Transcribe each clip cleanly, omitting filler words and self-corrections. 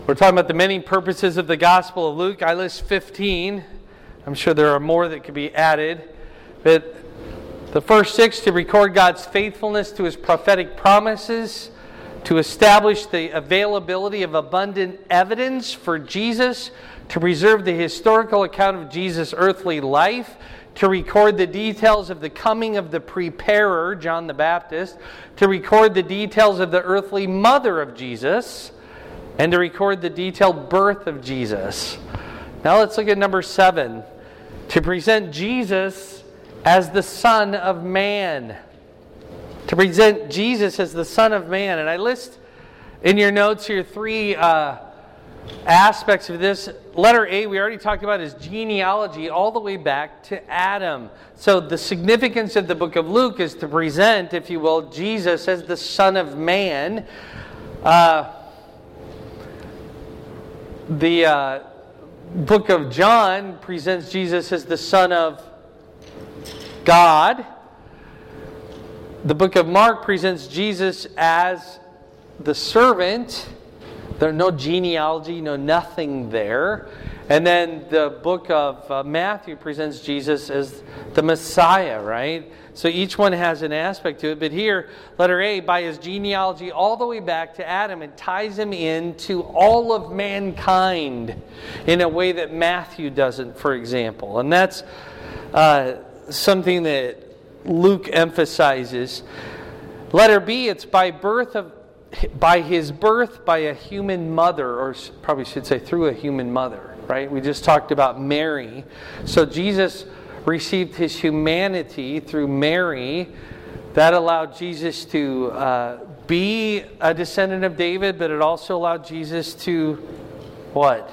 We're talking about the many purposes of the Gospel of Luke. I list 15. I'm sure there are more that could be added. But the first 6, to record God's faithfulness to His prophetic promises, to establish the availability of abundant evidence for Jesus, to preserve the historical account of Jesus' earthly life, to record the details of the coming of the preparer, John the Baptist, to record the details of the earthly mother of Jesus, and to record the detailed birth of Jesus. Now let's look at number 7. To present Jesus as the Son of Man. To present Jesus as the Son of Man. And I list in your notes here 3 aspects of this. Letter A, we already talked about, is genealogy all the way back to Adam. So the significance of the book of Luke is to present, if you will, Jesus as the Son of Man. The book of John presents Jesus as the Son of God. The book of Mark presents Jesus as the servant. There's no genealogy, no nothing there. And then the book of Matthew presents Jesus as the Messiah, right? So each one has an aspect to it. But here, letter A, by his genealogy all the way back to Adam, it ties him into all of mankind in a way that Matthew doesn't, for example. And that's something that Luke emphasizes. Letter B, it's by his birth by a human mother, or probably should say through a human mother, right? We just talked about Mary. So Jesus received his humanity through Mary. That allowed Jesus to be a descendant of David, but it also allowed Jesus to what?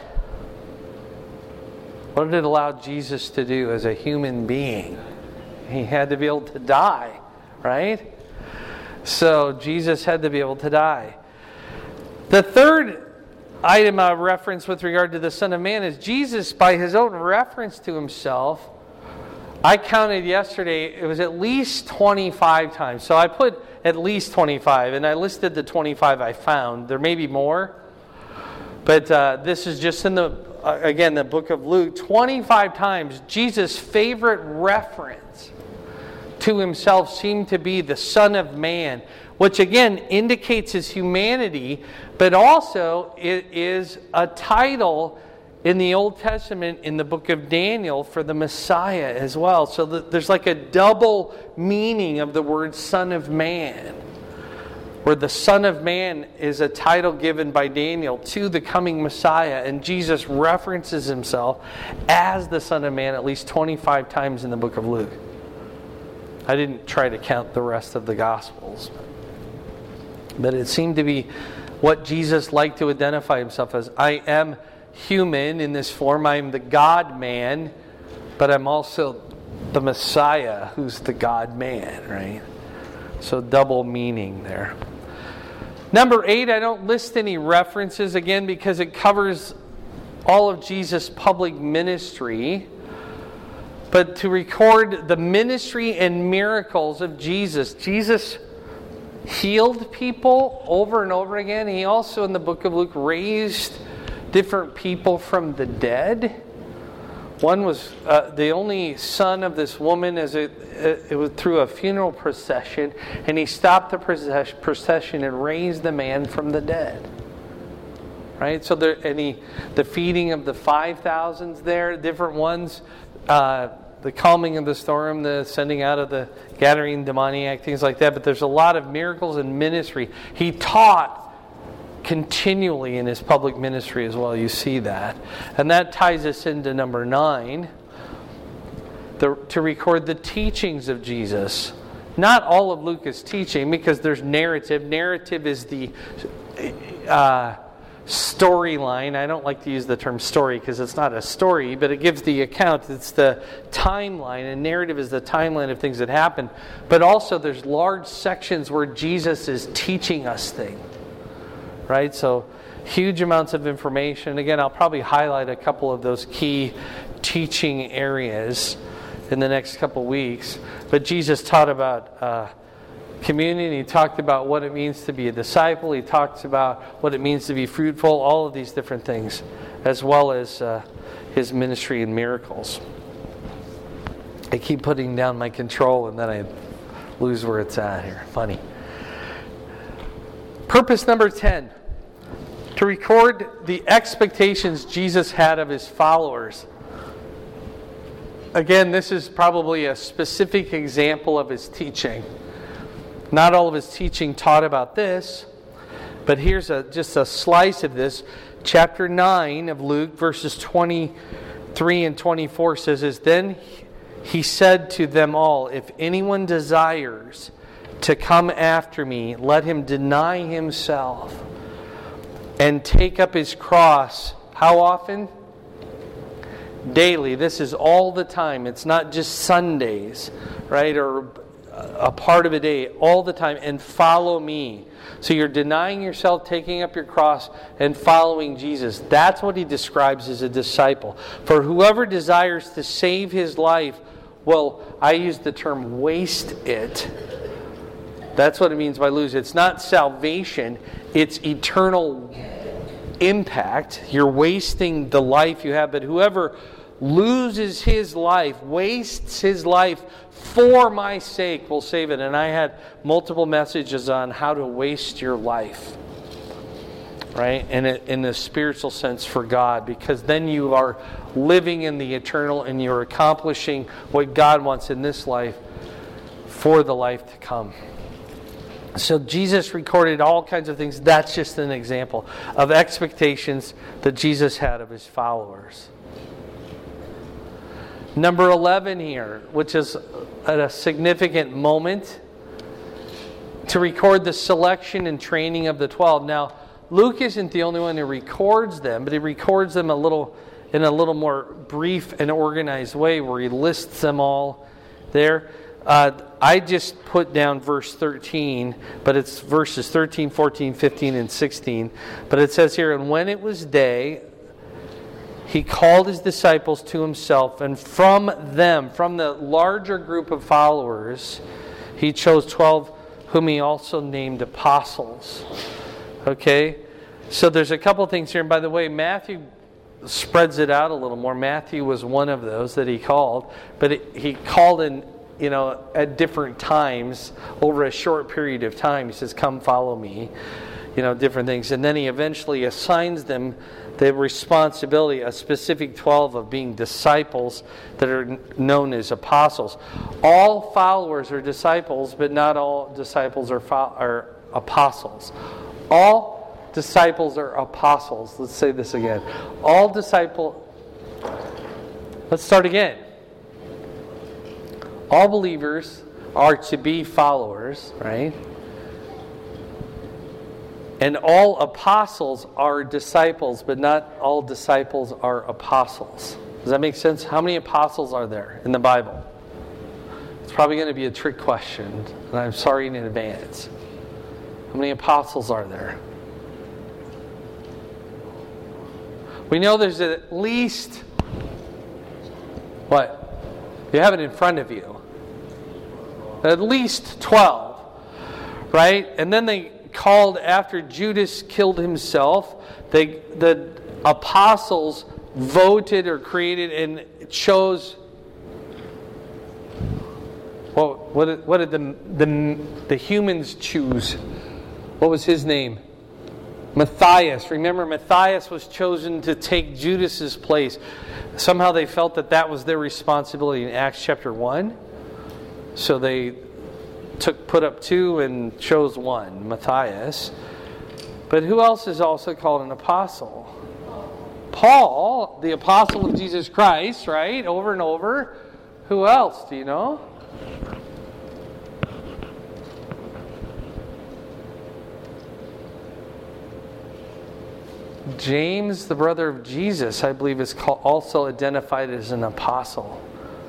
What did it allow Jesus to do as a human being? He had to be able to die, right? So Jesus had to be able to die. The third item of reference with regard to the Son of Man is Jesus, by his own reference to himself. I counted yesterday, it was at least 25 times. So I put at least 25, and I listed the 25 I found. There may be more, but this is just in the book of Luke. 25 times, Jesus' favorite reference to himself seemed to be the Son of Man, which again indicates his humanity, but also it is a title in the Old Testament in the book of Daniel for the Messiah as well. So there's like a double meaning of the word Son of Man, where the Son of Man is a title given by Daniel to the coming Messiah, and Jesus references himself as the Son of Man at least 25 times in the book of Luke. I didn't try to count the rest of the Gospels, but it seemed to be what Jesus liked to identify himself as. I am human in this form. I am the God-man, but I'm also the Messiah who's the God-man, right? So double meaning there. Number 8, I don't list any references again because it covers all of Jesus' public ministry. But to record the ministry and miracles of Jesus. Jesus healed people over and over again. He also, in the book of Luke, raised different people from the dead. One was the only son of this woman, as it was through a funeral procession, and he stopped the procession and raised the man from the dead. Right? So the feeding of the 5,000s there, different ones. The calming of the storm, the sending out of the Gadarene demoniac, things like that. But there's a lot of miracles and ministry. He taught continually in his public ministry as well. You see that. And that ties us into number 9, to record the teachings of Jesus. Not all of Luke is teaching because there's narrative. Narrative is the storyline. I don't like to use the term story because it's not a story, but it gives the account. It's the timeline, and narrative is the timeline of things that happen. But also there's large sections where Jesus is teaching us things, right? So huge amounts of information. Again, I'll probably highlight a couple of those key teaching areas in the next couple weeks. But Jesus taught about communion. He talked about what it means to be a disciple. He talks about what it means to be fruitful, all of these different things, as well as his ministry and miracles. I keep putting down my control and then I lose where it's at here. Funny. Purpose number 10. To record the expectations Jesus had of his followers. Again, this is probably a specific example of his teaching. Not all of his teaching taught about this, but here's just a slice of this. Chapter 9 of Luke, verses 23 and 24 says, Then he said to them all, If anyone desires to come after me, let him deny himself and take up his cross. How often? Daily. This is all the time. It's not just Sundays, right? Or a part of a day. All the time. And follow me. So you're denying yourself, taking up your cross, and following Jesus. That's what he describes as a disciple. For whoever desires to save his life, well, I use the term waste it. That's what it means by lose. It's not salvation. It's eternal impact. You're wasting the life you have. But whoever loses his life, wastes his life for my sake, will save it. And I had multiple messages on how to waste your life, right? And in the spiritual sense for God, because then you are living in the eternal and you're accomplishing what God wants in this life for the life to come. So Jesus recorded all kinds of things. That's just an example of expectations that Jesus had of his followers. Number 11 here, which is at a significant moment, to record the selection and training of the 12. Now, Luke isn't the only one who records them, but he records them in a little more brief and organized way where he lists them all there. I just put down verse 13, but it's verses 13, 14, 15, and 16. But it says here, And when it was day, he called his disciples to himself, and from them, from the larger group of followers, he chose 12, whom he also named apostles. Okay? So there's a couple things here. And by the way, Matthew spreads it out a little more. Matthew was one of those that he called, but he called in, at different times over a short period of time. He says, Come follow me, different things. And then he eventually assigns them the responsibility, a specific 12 of being disciples that are known as apostles. All followers are disciples, but not all disciples are apostles. All disciples are apostles. Let's say this again. Let's start again. All believers are to be followers, right? And all apostles are disciples, but not all disciples are apostles. Does that make sense? How many apostles are there in the Bible? It's probably going to be a trick question, and I'm sorry in advance. How many apostles are there? We know there's at least, what? You have it in front of you. At least 12, right? And then they called, after Judas killed himself, the apostles voted or created and chose. Well, what did the humans choose? What was his name? Matthias. Remember, Matthias was chosen to take Judas's place. Somehow they felt that was their responsibility in Acts chapter 1. So they put up 2 and chose 1, Matthias. But who else is also called an apostle? Paul, the apostle of Jesus Christ, right? Over and over. Who else? Do you know? James, the brother of Jesus, I believe is also identified as an apostle.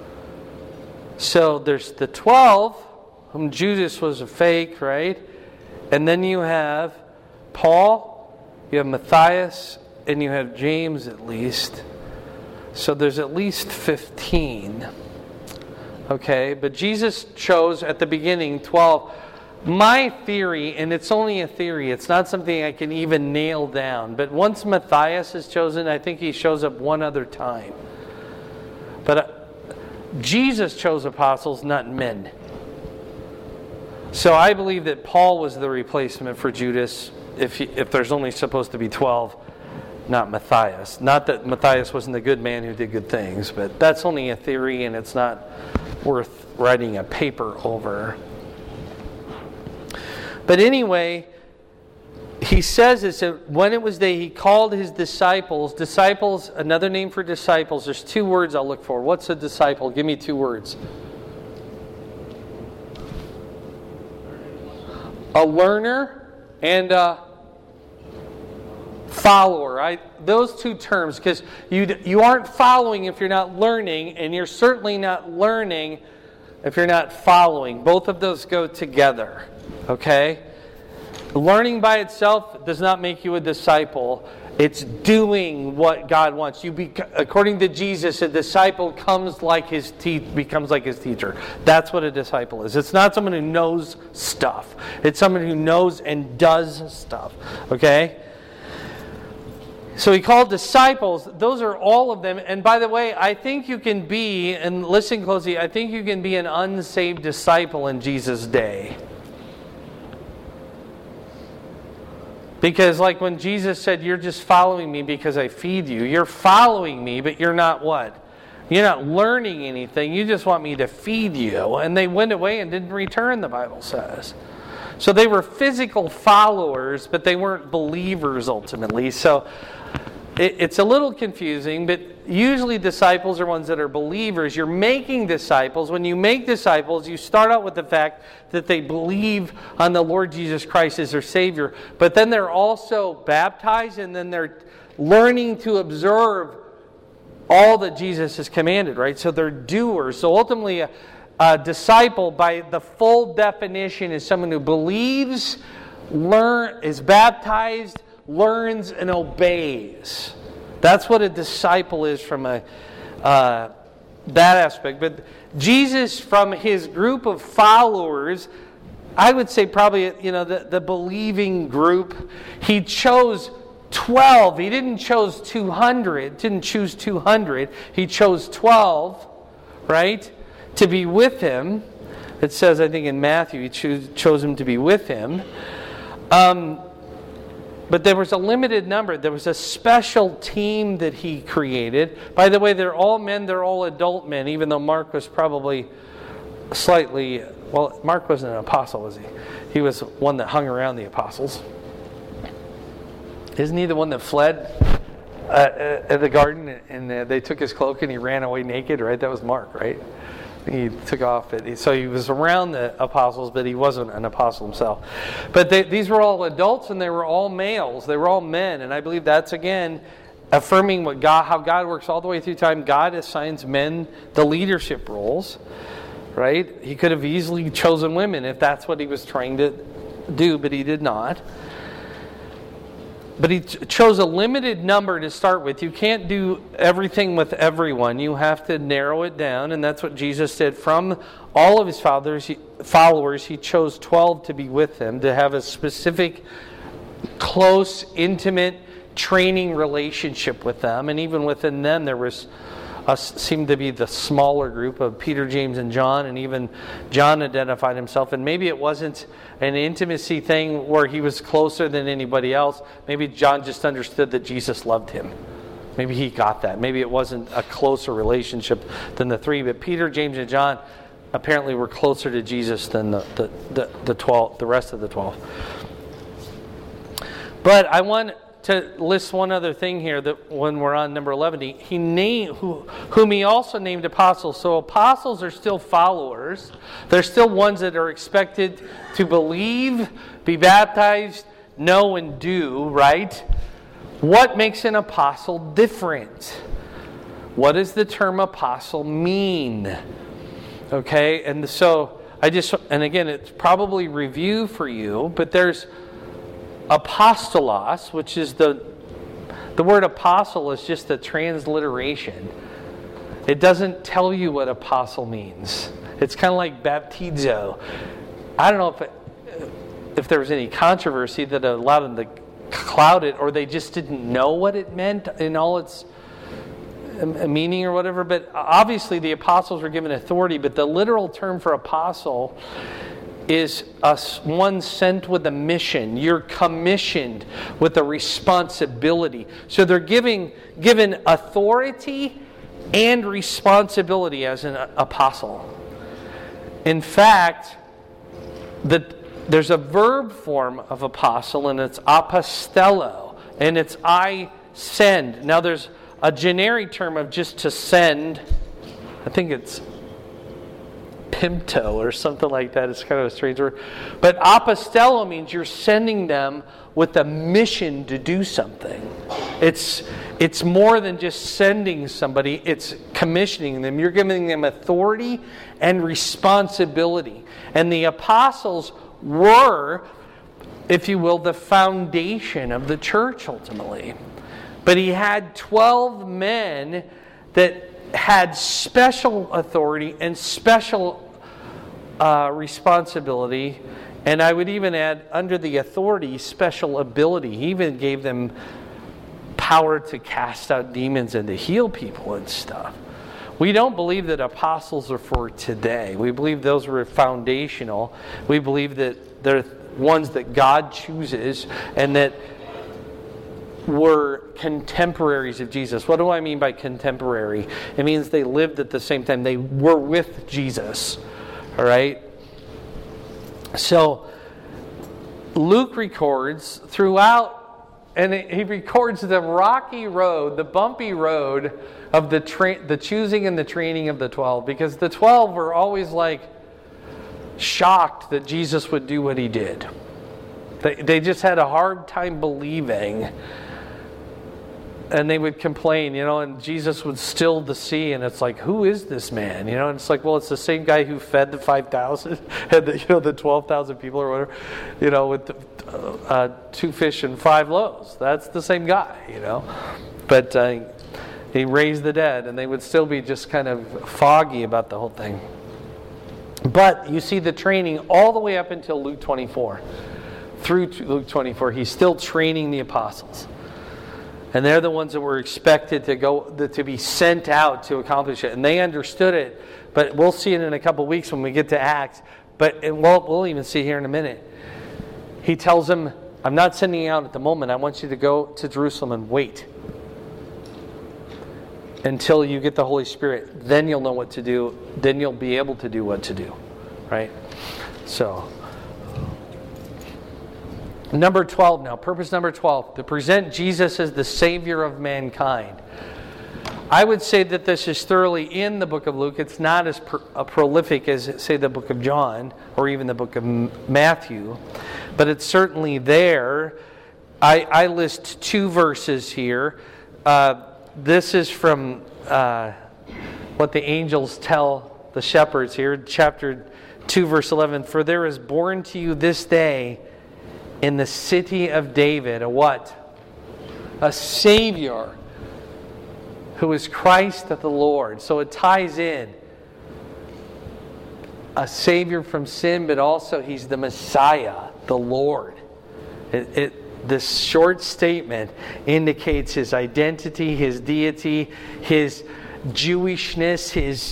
So there's the 12, whom Judas was a fake, right? And then you have Paul, you have Matthias, and you have James at least. So there's at least 15. Okay, but Jesus chose at the beginning 12. my theory, and it's only a theory, it's not something I can even nail down, but once Matthias is chosen, I think he shows up one other time. But Jesus chose apostles, not men. So I believe that Paul was the replacement for Judas if there's only supposed to be 12, not Matthias. Not that Matthias wasn't a good man who did good things, but that's only a theory and it's not worth writing a paper over. But anyway, he says this, that when it was day, he called his disciples. Disciples, another name for disciples, there's two words I'll look for. What's a disciple? Give me two words. A learner and a follower. Those two terms, because you aren't following if you're not learning, and you're certainly not learning if you're not following. Both of those go together. Okay? Learning by itself does not make you a disciple. It's doing what God wants. According to Jesus, a disciple becomes like his teacher. That's what a disciple is. It's not someone who knows stuff. It's someone who knows and does stuff. Okay? So he called disciples. Those are all of them. And by the way, I think you can be, and listen closely, I think you can be an unsaved disciple in Jesus' day. Because like when Jesus said, you're just following me because I feed you. You're following me, but you're not what? You're not learning anything. You just want me to feed you. And they went away and didn't return, the Bible says. So they were physical followers, but they weren't believers ultimately. So it's a little confusing, but usually disciples are ones that are believers. You're making disciples. When you make disciples, you start out with the fact that they believe on the Lord Jesus Christ as their Savior, but then they're also baptized, and then they're learning to observe all that Jesus has commanded, right? So they're doers. So ultimately, a disciple, by the full definition, is someone who believes, is baptized, learns, and obeys. That's what a disciple is from that aspect. But Jesus, from his group of followers, I would say probably the believing group, he chose 12. He didn't choose 200. He chose 12, right, to be with him. It says, I think in Matthew, he chose him to be with him. But there was a limited number. There was a special team that he created. By the way, they're all men. They're all adult men, even though Mark was probably slightly... Well, Mark wasn't an apostle, was he? He was one that hung around the apostles. Isn't he the one that fled at the garden and they took his cloak and he ran away naked, right? That was Mark, right? He took off it. So he was around the apostles, but he wasn't an apostle himself. But these were all adults, and they were all males. They were all men. And I believe that's, again, affirming how God works all the way through time. God assigns men the leadership roles, right? He could have easily chosen women if that's what he was trying to do, but he did not. But he chose a limited number to start with. You can't do everything with everyone. You have to narrow it down, and that's what Jesus did. From all of his followers, he chose 12 to be with him, to have a specific, close, intimate training relationship with them. And even within them, there was seemed to be the smaller group of Peter, James, and John, and even John identified himself. And maybe it wasn't an intimacy thing where he was closer than anybody else. Maybe John just understood that Jesus loved him. Maybe he got that. Maybe it wasn't a closer relationship than the three. But Peter, James, and John apparently were closer to Jesus than the 12, the rest of the 12. But I want to list one other thing here, that when we're on number 11, he named whom he also named apostles. So apostles are still followers. They're still ones that are expected to believe, be baptized, know, and do, right? What makes an apostle different? What does the term apostle mean? Okay, and so and again, it's probably review for you, but there's apostolos, which is the word apostle is just a transliteration. It doesn't tell you what apostle means. It's kind of like baptizo. I don't know if there was any controversy that allowed them to cloud it, or they just didn't know what it meant in all its meaning or whatever. But obviously the apostles were given authority, but the literal term for apostle is one sent with a mission. You're commissioned with a responsibility. So they're given authority and responsibility as an apostle. In fact, there's a verb form of apostle, and it's apostello, and it's I send. Now there's a generic term of just to send. I think it's pimto or something like that. It's kind of a strange word. But apostello means you're sending them with a mission to do something. It's more than just sending somebody. It's commissioning them. You're giving them authority and responsibility. And the apostles were, if you will, the foundation of the church ultimately. But he had 12 men that had special authority and special responsibility, and I would even add, under the authority, special ability. He even gave them power to cast out demons and to heal people and stuff. We don't believe that apostles are for today. We believe those were foundational. We believe that they're ones that God chooses and that were contemporaries of Jesus. What do I mean by contemporary? It means they lived at the same time. They were with Jesus. All right? So, Luke records throughout, and he records the rocky road, the bumpy road of the choosing and the training of the 12, because the 12 were always like shocked that Jesus would do what he did. They just had a hard time believing. And they would complain, and Jesus would still the sea, and it's like, who is this man? And it's like, well, it's the same guy who fed the 5,000 and the 12,000 people or whatever, with 2 fish and 5 loaves. That's the same guy, But he raised the dead, and they would still be just kind of foggy about the whole thing. But you see the training all the way up until Luke 24. Through Luke 24, he's still training the apostles. And they're the ones that were expected to be sent out to accomplish it. And they understood it. But we'll see it in a couple weeks when we get to Acts. But we'll even see here in a minute. He tells them, I'm not sending you out at the moment. I want you to go to Jerusalem and wait until you get the Holy Spirit. Then you'll know what to do. Then you'll be able to do what to do. Right? So, number 12 now. Purpose number 12. To present Jesus as the Savior of mankind. I would say that this is thoroughly in the book of Luke. It's not as prolific as, say, the book of John or even the book of Matthew. But it's certainly there. I list 2 verses here. This is from what the angels tell the shepherds here. Chapter 2, verse 11. For there is born to you this day in the city of David, a what? A Savior, who is Christ the Lord. So it ties in. A Savior from sin, but also He's the Messiah, the Lord. This short statement indicates His identity, His deity, His Jewishness, His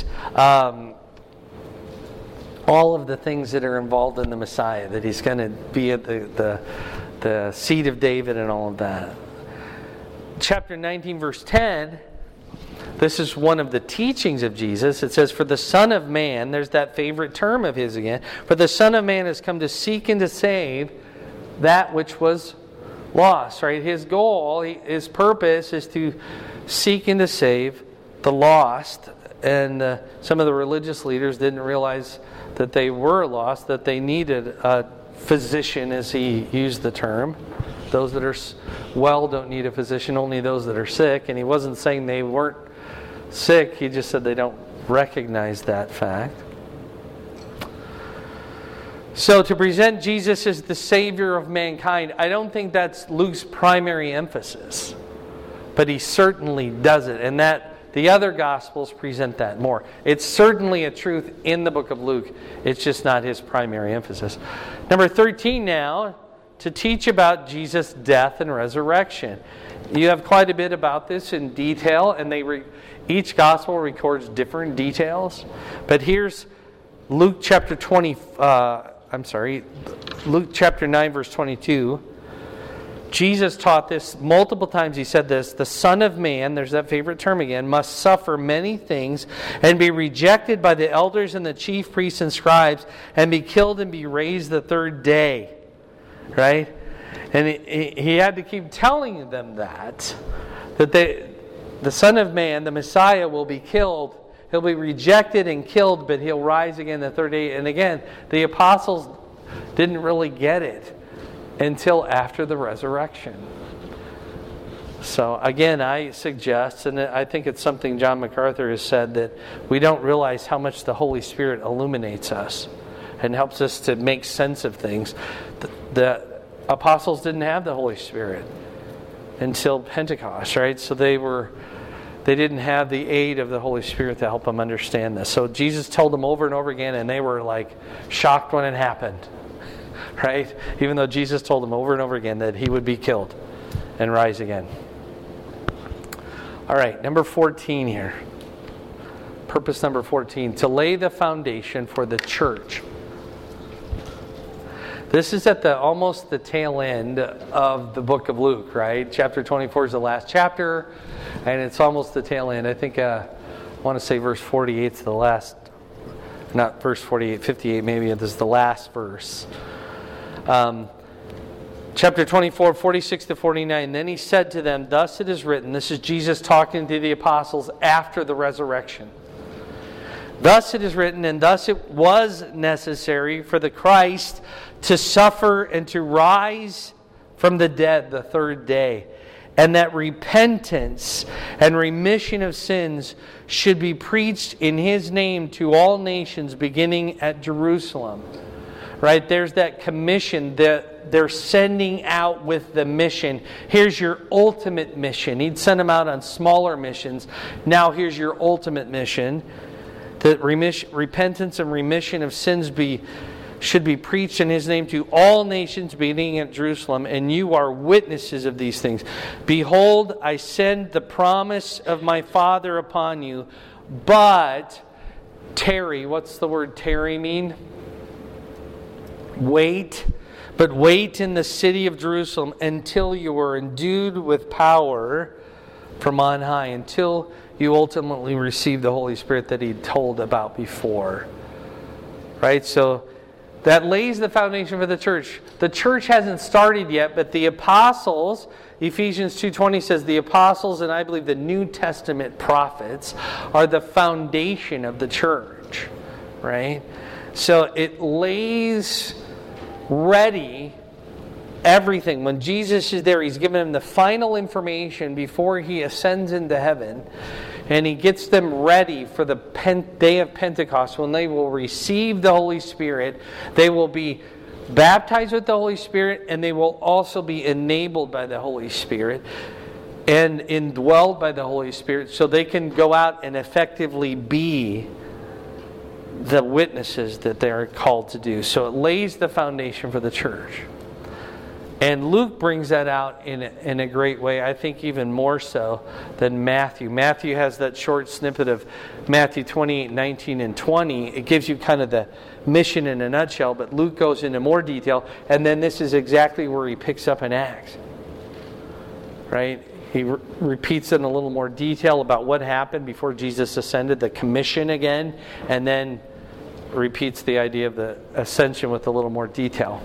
all of the things that are involved in the Messiah, that He's going to be at the seat of David and all of that. Chapter 19, verse 10, this is one of the teachings of Jesus. It says, for the Son of Man, there's that favorite term of His again, for the Son of Man has come to seek and to save that which was lost. Right? His goal, His purpose is to seek and to save the lost. And some of the religious leaders didn't realize that they were lost, that they needed a physician, as he used the term. Those that are well don't need a physician, only those that are sick. And He wasn't saying they weren't sick, He just said they don't recognize that fact. So to present Jesus as the Savior of mankind, I don't think that's Luke's primary emphasis. But he certainly does it. And that the other Gospels present that more. It's certainly a truth in the book of Luke. It's just not his primary emphasis. Number 13 now, to teach about Jesus' death and resurrection. You have quite a bit about this in detail, and each gospel records different details. But here's Luke chapter 9, verse 22. Jesus taught this multiple times. He said this, the Son of Man, there's that favorite term again, must suffer many things and be rejected by the elders and the chief priests and scribes and be killed and be raised the third day. Right? And he had to keep telling them that the Son of Man, the Messiah, will be killed. He'll be rejected and killed, but he'll rise again the third day. And again, the apostles didn't really get it until after the resurrection. So again, I suggest, and I think it's something John MacArthur has said, that we don't realize how much the Holy Spirit illuminates us and helps us to make sense of things. The apostles didn't have the Holy Spirit until Pentecost, right? So they didn't have the aid of the Holy Spirit to help them understand this. So Jesus told them over and over again, and they were like shocked when it happened. Right? Even though Jesus told them over and over again that he would be killed and rise again. All right, number 14 here. Purpose number 14, to lay the foundation for the church. This is at almost the tail end of the book of Luke, right? Chapter 24 is the last chapter, and it's almost the tail end. I think I want to say verse 48 is the last, not verse 48, 58 maybe, this is the last verse. Chapter 24, 46 to 49. Then he said to them, thus it is written. This is Jesus talking to the apostles after the resurrection. Thus it is written, and thus it was necessary for the Christ to suffer and to rise from the dead the third day, and that repentance and remission of sins should be preached in his name to all nations, beginning at Jerusalem. Right, there's that commission that they're sending out with the mission. Here's your ultimate mission. He'd send them out on smaller missions. Now here's your ultimate mission. That repentance and remission of sins should be preached in his name to all nations, beginning at Jerusalem, and you are witnesses of these things. Behold, I send the promise of my Father upon you, but tarry. What's the word tarry mean? Wait, but wait in the city of Jerusalem until you are endued with power from on high, until you ultimately receive the Holy Spirit that he told about before. Right? So that lays the foundation for the church. The church hasn't started yet, but the apostles, Ephesians 2:20 says the apostles, and I believe the New Testament prophets, are the foundation of the church. Right? So it lays ready everything. When Jesus is there, he's given them the final information before he ascends into heaven, and he gets them ready for the day of Pentecost, when they will receive the Holy Spirit. They will be baptized with the Holy Spirit, and they will also be enabled by the Holy Spirit and indwelled by the Holy Spirit, so they can go out and effectively be the witnesses that they are called to do. So it lays the foundation for the church. And Luke brings that out in a great way, I think even more so than Matthew. Matthew has that short snippet of Matthew 28, 19, and 20. It gives you kind of the mission in a nutshell, but Luke goes into more detail, and then this is exactly where he picks up in Acts. Right? He repeats it in a little more detail about what happened before Jesus ascended, the commission again, and then repeats the idea of the ascension with a little more detail.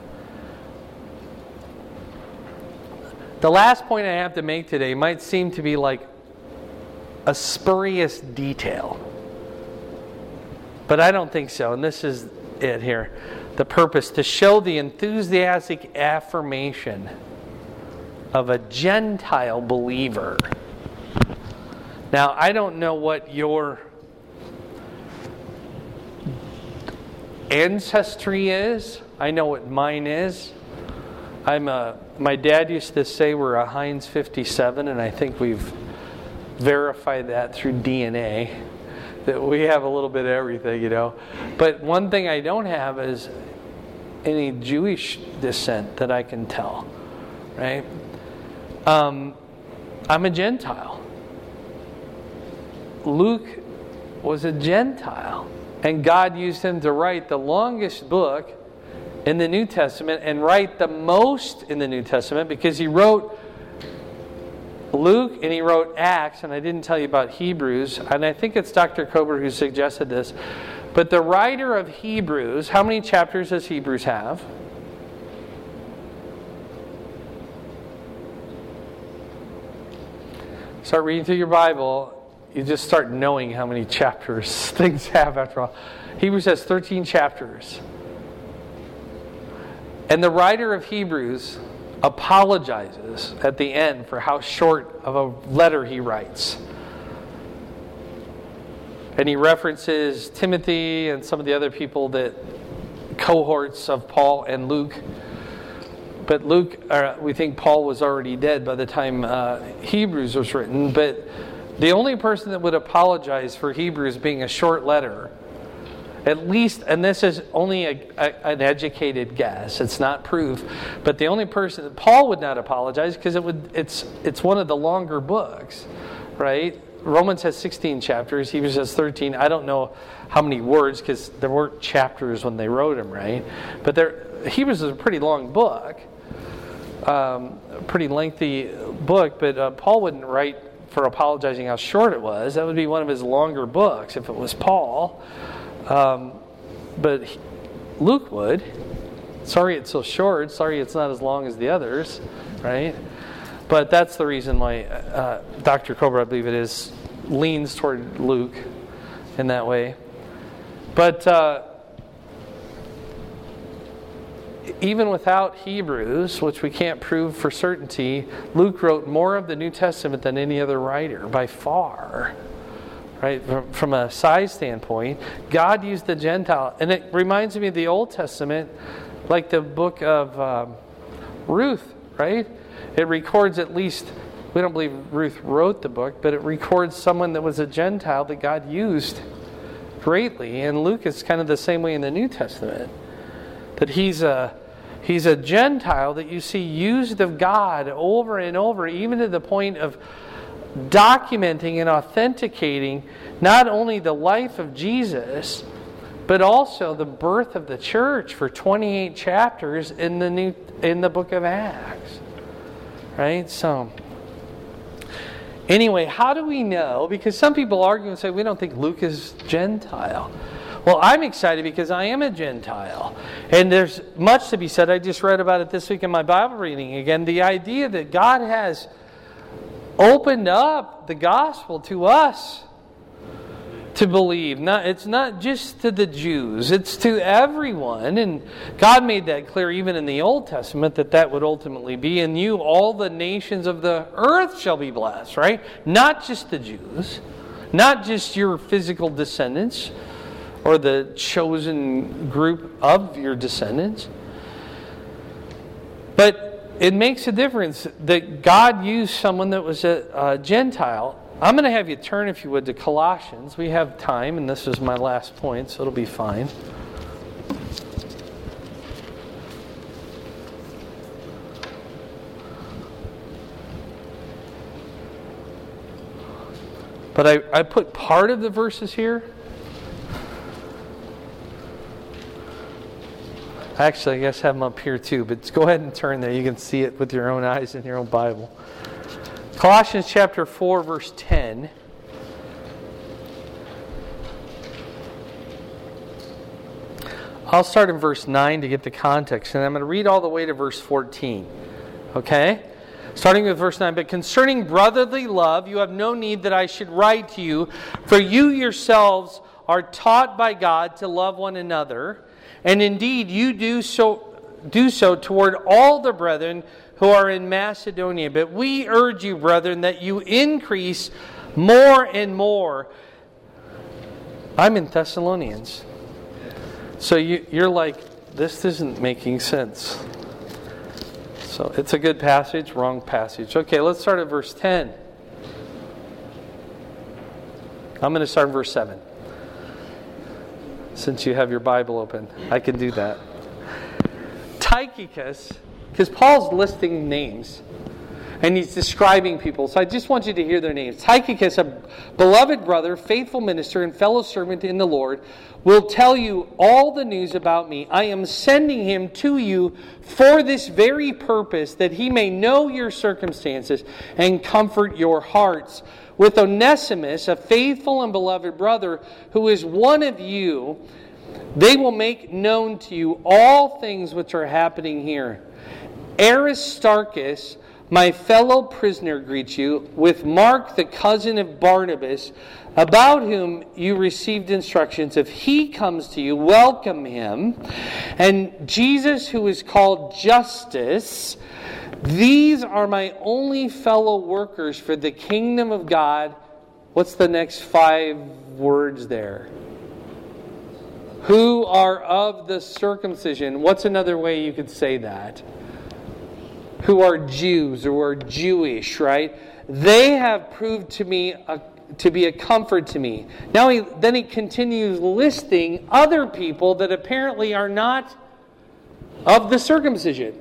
The last point I have to make today might seem to be like a spurious detail, but I don't think so, and this is it here. The purpose, to show the enthusiastic affirmation of a Gentile believer. Now, I don't know what your ancestry is. I know what mine is. My dad used to say we're a Heinz 57, and I think we've verified that through DNA, that we have a little bit of everything, you know. But one thing I don't have is any Jewish descent that I can tell, right? I'm a Gentile. Luke was a Gentile, and God used him to write the longest book in the New Testament and write the most in the New Testament, because he wrote Luke and he wrote Acts, and I didn't tell you about Hebrews, and I think it's Dr. Kober who suggested this. But the writer of Hebrews, how many chapters does Hebrews have? Start reading through your Bible, you just start knowing how many chapters things have after all. Hebrews has 13 chapters. And the writer of Hebrews apologizes at the end for how short of a letter he writes. And he references Timothy and some of the other people, that cohorts of Paul and Luke. But we think Paul was already dead by the time Hebrews was written. But the only person that would apologize for Hebrews being a short letter, at least, and this is only an educated guess, it's not proof, but the only person that Paul would not apologize, because it's one of the longer books, right? Romans has 16 chapters, Hebrews has 13. I don't know how many words, because there weren't chapters when they wrote them, right? But Hebrews is a pretty long book, a pretty lengthy book, but Paul wouldn't write for apologizing how short it was. That would be one of his longer books if it was Paul. But Luke would. Sorry it's so short. Sorry it's not as long as the others, right? But that's the reason why Dr. Kober, I believe it is, leans toward Luke in that way. But even without Hebrews, which we can't prove for certainty, Luke wrote more of the New Testament than any other writer, by far. Right? From a size standpoint, God used the Gentile. And it reminds me of the Old Testament, like the book of Ruth, right? It records at least, we don't believe Ruth wrote the book, but it records someone that was a Gentile that God used greatly. And Luke is kind of the same way in the New Testament. That he's a Gentile that you see used of God over and over, even to the point of documenting and authenticating not only the life of Jesus, but also the birth of the church for 28 chapters in the book of Acts. Right? So, anyway, how do we know? Because some people argue and say, we don't think Luke is Gentile. Well, I'm excited because I am a Gentile. And there's much to be said. I just read about it this week in my Bible reading again. The idea that God has opened up the gospel to us to believe. It's not just to the Jews, it's to everyone. And God made that clear even in the Old Testament, that would ultimately be, in you all the nations of the earth shall be blessed, right? Not just the Jews, not just your physical descendants or the chosen group of your descendants. But it makes a difference that God used someone that was a Gentile. I'm going to have you turn, if you would, to Colossians. We have time, and this is my last point, so it'll be fine. But I put part of the verses here. Actually, I guess I have them up here too, but go ahead and turn there. You can see it with your own eyes in your own Bible. Colossians chapter 4, verse 10. I'll start in verse 9 to get the context, and I'm going to read all the way to verse 14. Okay? Starting with verse 9. But concerning brotherly love, you have no need that I should write to you, for you yourselves are taught by God to love one another, and indeed you do so toward all the brethren who are in Macedonia. But we urge you, brethren, that you increase more and more. I'm in Thessalonians. So you're like, this isn't making sense. So it's a good passage, wrong passage. Okay, let's start at verse 10. I'm going to start in verse 7. Since you have your Bible open, I can do that. Tychicus, because Paul's listing names and he's describing people, so I just want you to hear their names. Tychicus, a beloved brother, faithful minister, and fellow servant in the Lord, will tell you all the news about me. I am sending him to you for this very purpose, that he may know your circumstances and comfort your hearts. With Onesimus, a faithful and beloved brother, who is one of you, they will make known to you all things which are happening here. Aristarchus, my fellow prisoner, greets you, with Mark, the cousin of Barnabas, about whom you received instructions. If he comes to you, welcome him. And Jesus, who is called Justus. These are my only fellow workers for the kingdom of God. What's the next 5 words there? Who are of the circumcision. What's another way you could say that? Who are Jews or are Jewish, right? They have proved to me to be a comfort to me. Now he continues listing other people that apparently are not of the circumcision.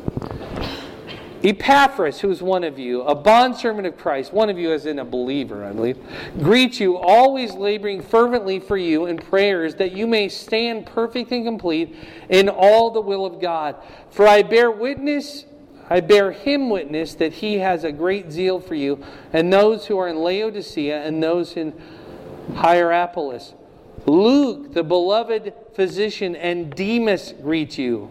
Epaphras, who is one of you, a bondservant of Christ, one of you as in a believer, I believe, greets you, always laboring fervently for you in prayers, that you may stand perfect and complete in all the will of God. For I bear him witness that he has a great zeal for you, and those who are in Laodicea and those in Hierapolis. Luke, the beloved physician, and Demas greet you.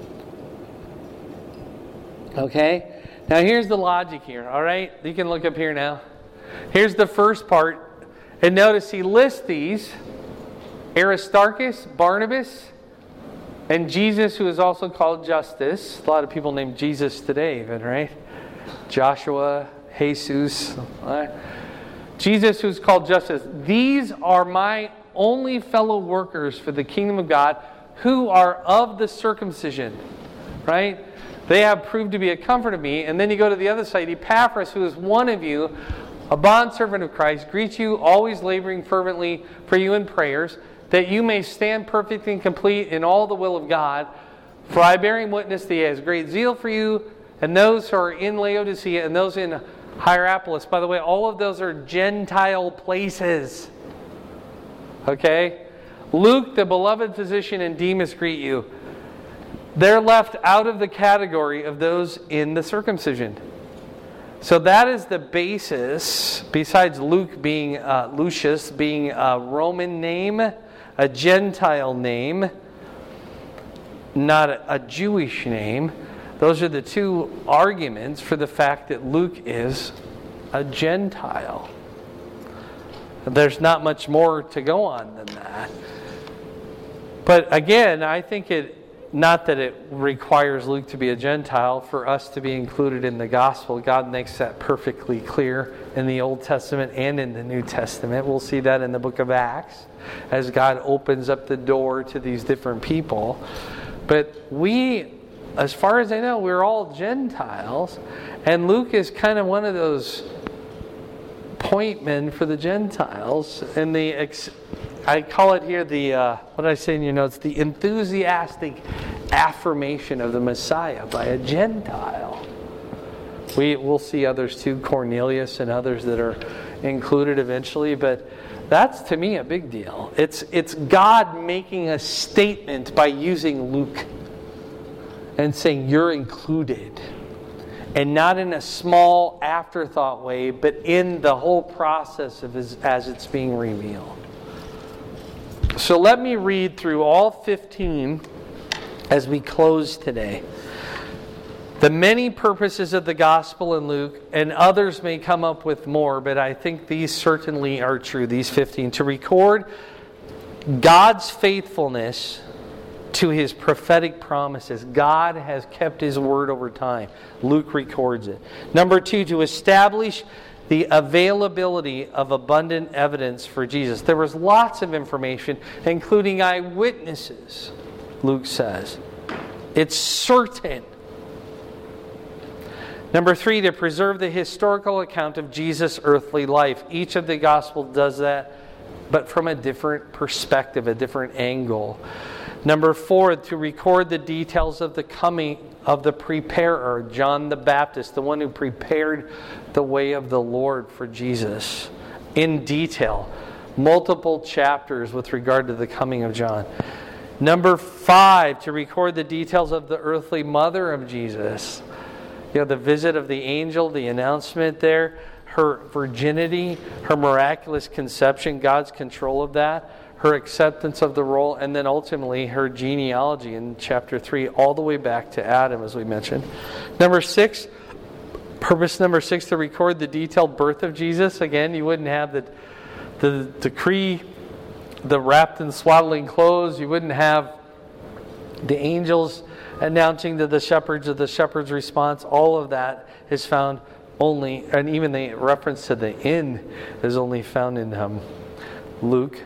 Okay? Now here's the logic here, all right? You can look up here now. Here's the first part. And notice he lists these. Aristarchus, Barnabas, and Jesus, who is also called Justus. A lot of people named Jesus today even, right? Joshua, Jesus. Right? Jesus, who is called Justus. These are my only fellow workers for the kingdom of God, who are of the circumcision. Right? They have proved to be a comfort to me. And then you go to the other side. Epaphras, who is one of you, a bondservant of Christ, greets you, always laboring fervently for you in prayers, that you may stand perfect and complete in all the will of God. For I bear him witness that he has great zeal for you, and those who are in Laodicea and those in Hierapolis. By the way, all of those are Gentile places. Okay? Luke, the beloved physician, and Demas greet you. They're left out of the category of those in the circumcision. So that is the basis, besides Luke being Lucius being a Roman name, a Gentile name, not a Jewish name. Those are the two arguments for the fact that Luke is a Gentile. There's not much more to go on than that. But again, I think not that it requires Luke to be a Gentile for us to be included in the gospel. God makes that perfectly clear in the Old Testament and in the New Testament. We'll see that in the book of Acts as God opens up the door to these different people. But we, as far as I know, we're all Gentiles. And Luke is kind of one of those point men for the Gentiles. And I call it here what did I say in your notes? The enthusiastic affirmation of the Messiah by a Gentile. We'll see others too, Cornelius and others that are included eventually, but that's to me a big deal. It's God making a statement by using Luke and saying you're included. And not in a small afterthought way, but in the whole process as it's being revealed. So let me read through all 15 as we close today. The many purposes of the gospel in Luke, and others may come up with more, but I think these certainly are true, these 15. To record God's faithfulness to his prophetic promises. God has kept his word over time. Luke records it. Number 2, to establish the availability of abundant evidence for Jesus. There was lots of information, including eyewitnesses, Luke says. It's certain. Number 3, to preserve the historical account of Jesus' earthly life. Each of the Gospels does that, but from a different perspective, a different angle. Number 4, to record the details of the coming of the preparer, John the Baptist, the one who prepared the way of the Lord for Jesus in detail. Multiple chapters with regard to the coming of John. Number 5, to record the details of the earthly mother of Jesus. The visit of the angel, the announcement there, her virginity, her miraculous conception, God's control of that, her acceptance of the role, and then ultimately her genealogy in chapter 3, all the way back to Adam, as we mentioned. Number 6, purpose number 6, to record the detailed birth of Jesus. Again, you wouldn't have the decree, the wrapped in swaddling clothes. You wouldn't have the angels announcing to the shepherd's response. All of that is found only, and even the reference to the inn is only found in Luke.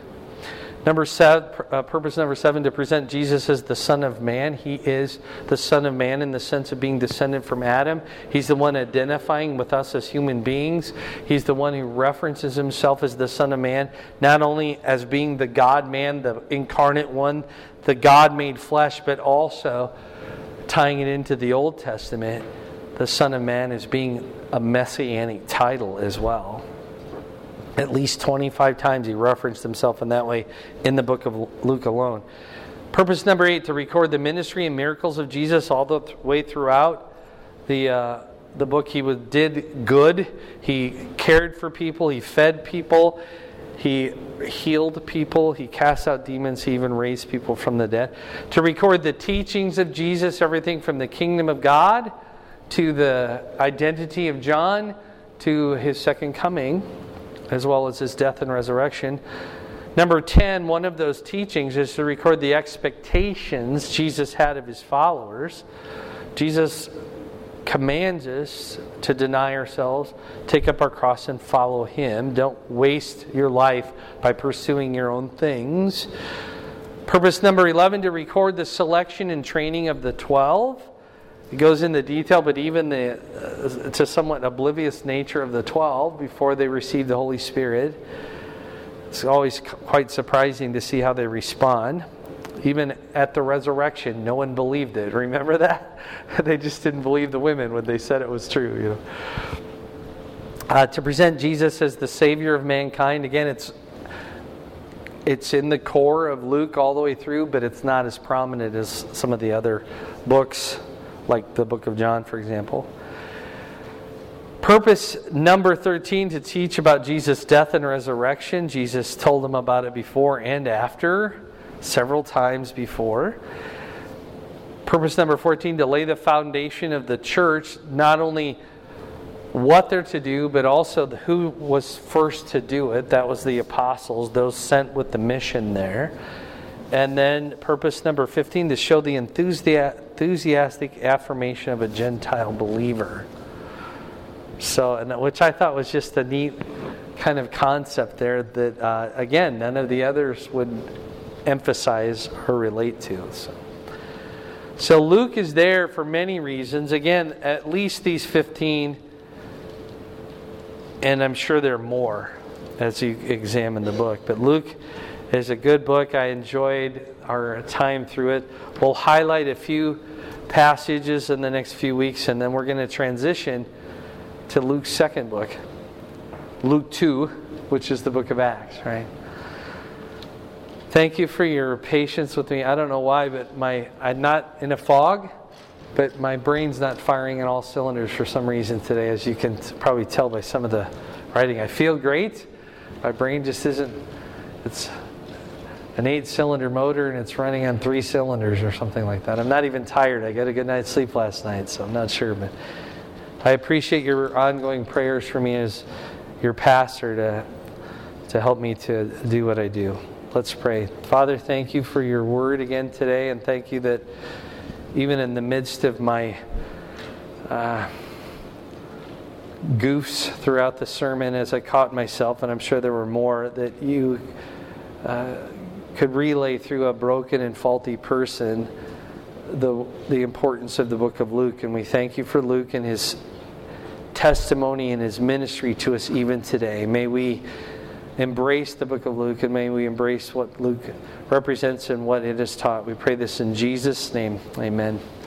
Purpose number 7, to present Jesus as the Son of Man. He is the Son of Man in the sense of being descended from Adam. He's the one identifying with us as human beings. He's the one who references himself as the Son of Man, not only as being the God-man, the incarnate one, the God made flesh, but also tying it into the Old Testament, the Son of Man as being a messianic title as well. At least 25 times he referenced himself in that way in the book of Luke alone. Purpose number 8, to record the ministry and miracles of Jesus all the way throughout the book. He did good. He cared for people. He fed people. He healed people. He cast out demons. He even raised people from the dead. To record the teachings of Jesus, everything from the kingdom of God to the identity of John to his second coming, as well as his death and resurrection. Number 10, one of those teachings is to record the expectations Jesus had of his followers. Jesus commands us to deny ourselves, take up our cross, and follow him. Don't waste your life by pursuing your own things. Purpose number 11, to record the selection and training of the 12. It goes into detail, but even it's a somewhat oblivious nature of the 12 before they receive the Holy Spirit. It's always quite surprising to see how they respond. Even at the resurrection, no one believed it. Remember that? They just didn't believe the women when they said it was true. To present Jesus as the Savior of mankind, again, it's in the core of Luke all the way through, but it's not as prominent as some of the other books, like the book of John, for example. Purpose number 13, to teach about Jesus' death and resurrection. Jesus told them about it before and after, several times before. Purpose number 14, to lay the foundation of the church, not only what they're to do, but also who was first to do it. That was the apostles, those sent with the mission there. And then purpose number 15, to show the enthusiastic affirmation of a Gentile believer. So, which I thought was just a neat kind of concept there that, again, none of the others would emphasize or relate to. So Luke is there for many reasons. Again, at least these 15, and I'm sure there are more as you examine the book. But Luke is a good book. I enjoyed our time through it. We'll highlight a few passages in the next few weeks, and then we're going to transition to Luke's second book, Luke 2, which is the book of Acts, right? Thank you for your patience with me. I don't know why, but I'm not in a fog, but my brain's not firing on all cylinders for some reason today, as you can probably tell by some of the writing. I feel great. My brain just isn't. It's an 8-cylinder motor and it's running on 3 cylinders or something like that. I'm not even tired. I got a good night's sleep last night, so I'm not sure. But I appreciate your ongoing prayers for me as your pastor to help me to do what I do. Let's pray. Father, thank you for your word again today, and thank you that even in the midst of my goofs throughout the sermon, as I caught myself, and I'm sure there were more, that you could relay through a broken and faulty person the importance of the book of Luke. And we thank you for Luke and his testimony and his ministry to us even today. May we embrace the book of Luke, and may we embrace what Luke represents and what it has taught. We pray this in Jesus' name. Amen.